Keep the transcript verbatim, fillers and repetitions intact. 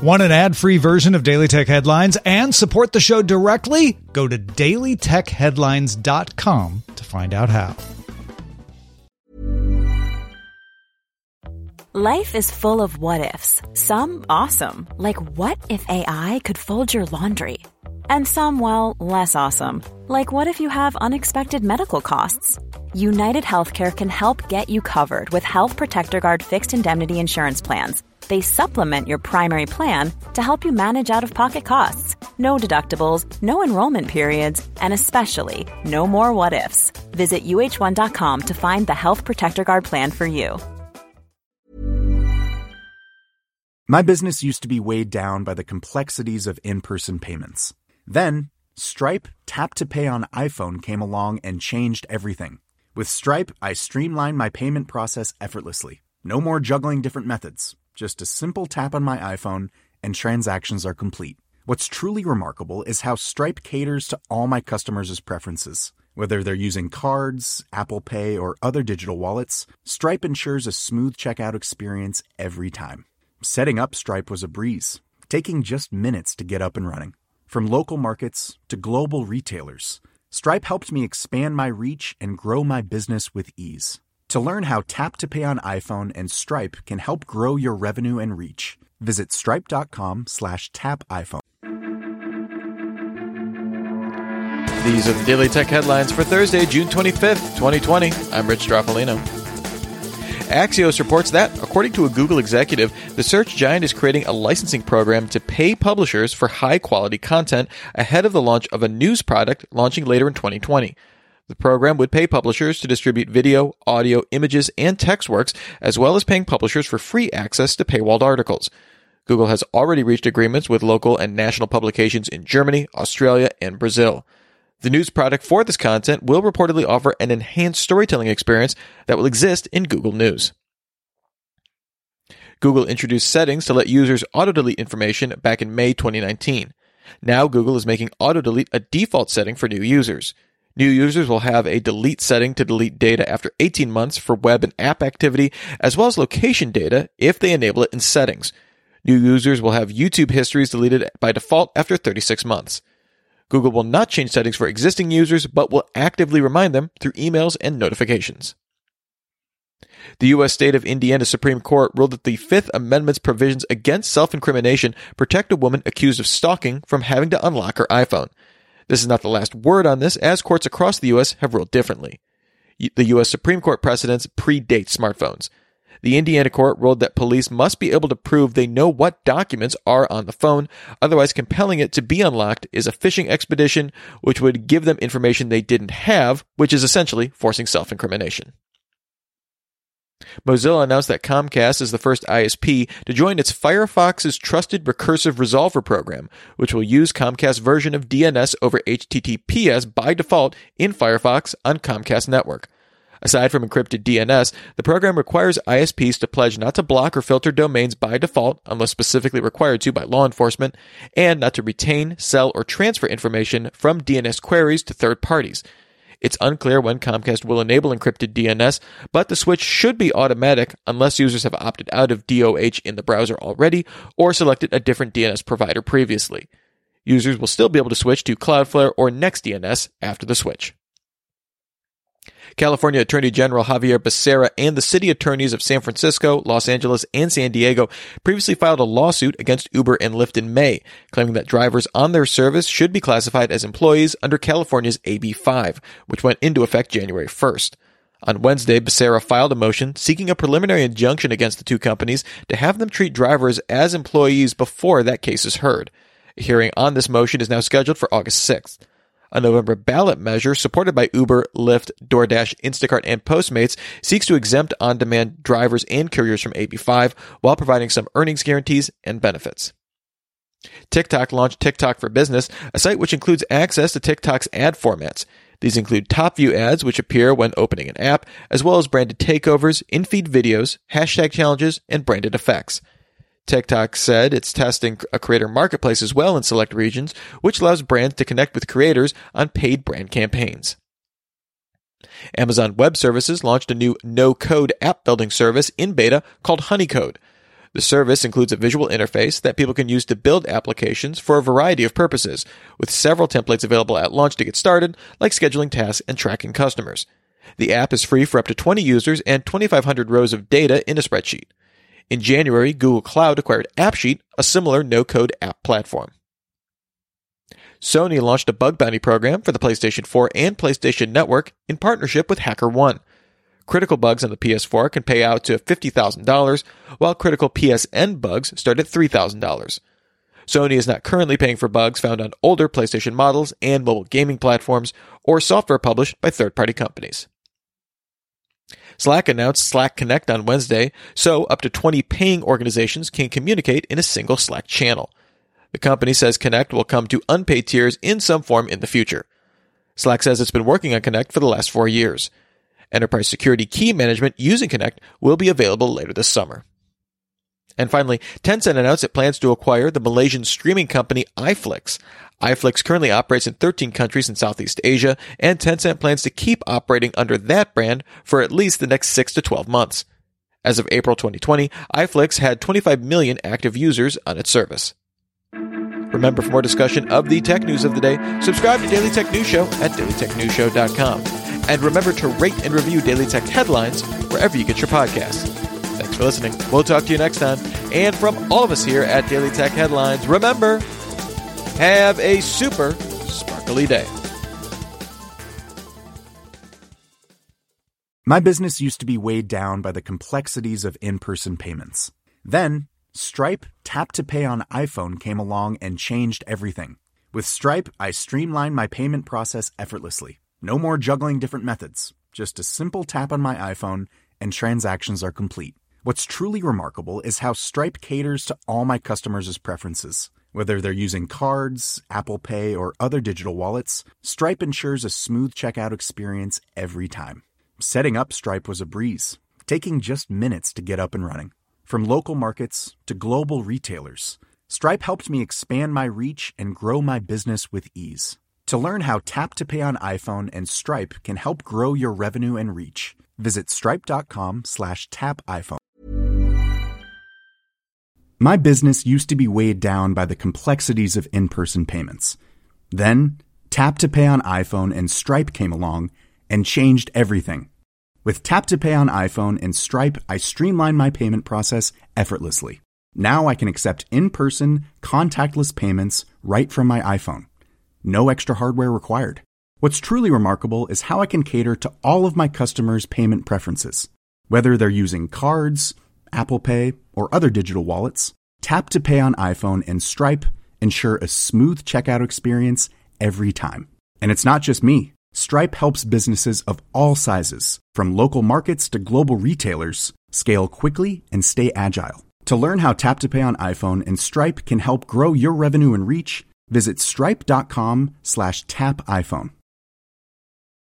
Want an ad-free version of Daily Tech Headlines and support the show directly? Go to daily tech headlines dot com to find out how. Life is full of what-ifs. Some awesome, like what if A I could fold your laundry? And some, well, less awesome, like what if you have unexpected medical costs? United Healthcare can help get you covered with Health Protector Guard fixed indemnity insurance plans. They supplement your primary plan to help you manage out-of-pocket costs. No deductibles, no enrollment periods, and especially no more what-ifs. Visit U H one dot com to find the Health Protector Guard plan for you. My business used to be weighed down by the complexities of in-person payments. Then, Stripe Tap to Pay on iPhone came along and changed everything. With Stripe, I streamlined my payment process effortlessly. No more juggling different methods. Just a simple tap on my iPhone and transactions are complete. What's truly remarkable is how Stripe caters to all my customers' preferences. Whether they're using cards, Apple Pay, or other digital wallets, Stripe ensures a smooth checkout experience every time. Setting up Stripe was a breeze, taking just minutes to get up and running. From local markets to global retailers, Stripe helped me expand my reach and grow my business with ease. To learn how Tap to Pay on iPhone and Stripe can help grow your revenue and reach, visit stripe.com slash tap iPhone. These are the Daily Tech Headlines for Thursday, June twenty-fifth, twenty twenty. I'm Rich Stroffolino. Axios reports that, according to a Google executive, the search giant is creating a licensing program to pay publishers for high-quality content ahead of the launch of a news product launching later in twenty twenty. The program would pay publishers to distribute video, audio, images, and text works, as well as paying publishers for free access to paywalled articles. Google has already reached agreements with local and national publications in Germany, Australia, and Brazil. The news product for this content will reportedly offer an enhanced storytelling experience that will exist in Google News. Google introduced settings to let users auto-delete information back in May twenty nineteen. Now Google is making auto-delete a default setting for new users. New users will have a delete setting to delete data after eighteen months for web and app activity, as well as location data if they enable it in settings. New users will have YouTube histories deleted by default after thirty-six months. Google will not change settings for existing users, but will actively remind them through emails and notifications. The U S state of Indiana Supreme Court ruled that the Fifth Amendment's provisions against self-incrimination protect a woman accused of stalking from having to unlock her iPhone. This is not the last word on this, as courts across the U S have ruled differently. The U S Supreme Court precedents predate smartphones. The Indiana court ruled that police must be able to prove they know what documents are on the phone, otherwise compelling it to be unlocked is a fishing expedition, which would give them information they didn't have, which is essentially forcing self-incrimination. Mozilla announced that Comcast is the first I S P to join its Firefox's Trusted Recursive Resolver program, which will use Comcast's version of D N S over H T T P S by default in Firefox on Comcast network. Aside from encrypted D N S, the program requires I S Ps to pledge not to block or filter domains by default unless specifically required to by law enforcement, and not to retain, sell, or transfer information from D N S queries to third parties. It's unclear when Comcast will enable encrypted D N S, but the switch should be automatic unless users have opted out of D O H in the browser already or selected a different D N S provider previously. Users will still be able to switch to Cloudflare or NextDNS after the switch. California Attorney General Javier Becerra and the city attorneys of San Francisco, Los Angeles, and San Diego previously filed a lawsuit against Uber and Lyft in May, claiming that drivers on their service should be classified as employees under California's A B five, which went into effect January first. On Wednesday, Becerra filed a motion seeking a preliminary injunction against the two companies to have them treat drivers as employees before that case is heard. A hearing on this motion is now scheduled for August sixth. A November ballot measure supported by Uber, Lyft, DoorDash, Instacart, and Postmates seeks to exempt on-demand drivers and couriers from A B five while providing some earnings guarantees and benefits. TikTok launched TikTok for Business, a site which includes access to TikTok's ad formats. These include top view ads, which appear when opening an app, as well as branded takeovers, in-feed videos, hashtag challenges, and branded effects. TikTok said it's testing a creator marketplace as well in select regions, which allows brands to connect with creators on paid brand campaigns. Amazon Web Services launched a new no-code app building service in beta called Honeycode. The service includes a visual interface that people can use to build applications for a variety of purposes, with several templates available at launch to get started, like scheduling tasks and tracking customers. The app is free for up to twenty users and twenty-five hundred rows of data in a spreadsheet. In January, Google Cloud acquired AppSheet, a similar no-code app platform. Sony launched a bug bounty program for the PlayStation four and PlayStation Network in partnership with HackerOne. Critical bugs on the P S four can pay out to fifty thousand dollars, while critical P S N bugs start at three thousand dollars. Sony is not currently paying for bugs found on older PlayStation models and mobile gaming platforms or software published by third-party companies. Slack announced Slack Connect on Wednesday, so up to twenty paying organizations can communicate in a single Slack channel. The company says Connect will come to unpaid tiers in some form in the future. Slack says it's been working on Connect for the last four years. Enterprise security key management using Connect will be available later this summer. And finally, Tencent announced it plans to acquire the Malaysian streaming company iFlix. iFlix currently operates in thirteen countries in Southeast Asia, and Tencent plans to keep operating under that brand for at least the next six to twelve months. As of April twenty twenty, iFlix had twenty-five million active users on its service. Remember, for more discussion of the tech news of the day, subscribe to Daily Tech News Show at daily tech news show dot com. And remember to rate and review Daily Tech Headlines wherever you get your podcasts. Thanks for listening. We'll talk to you next time. And from all of us here at Daily Tech Headlines, remember, have a super sparkly day. My business used to be weighed down by the complexities of in-person payments. Then, Stripe Tap to Pay on iPhone came along and changed everything. With Stripe, I streamlined my payment process effortlessly. No more juggling different methods. Just a simple tap on my iPhone and transactions are complete. What's truly remarkable is how Stripe caters to all my customers' preferences. Whether they're using cards, Apple Pay, or other digital wallets, Stripe ensures a smooth checkout experience every time. Setting up Stripe was a breeze, taking just minutes to get up and running. From local markets to global retailers, Stripe helped me expand my reach and grow my business with ease. To learn how Tap to Pay on iPhone and Stripe can help grow your revenue and reach, visit stripe.com slash tap iPhone. My business used to be weighed down by the complexities of in-person payments. Then, Tap to Pay on iPhone and Stripe came along and changed everything. With Tap to Pay on iPhone and Stripe, I streamlined my payment process effortlessly. Now I can accept in-person, contactless payments right from my iPhone. No extra hardware required. What's truly remarkable is how I can cater to all of my customers' payment preferences. Whether they're using cards, Apple Pay, or other digital wallets, Tap to Pay on iPhone and Stripe ensure a smooth checkout experience every time. And it's not just me. Stripe helps businesses of all sizes, from local markets to global retailers, scale quickly and stay agile. To learn how Tap to Pay on iPhone and Stripe can help grow your revenue and reach, visit stripe.com slash tap iPhone.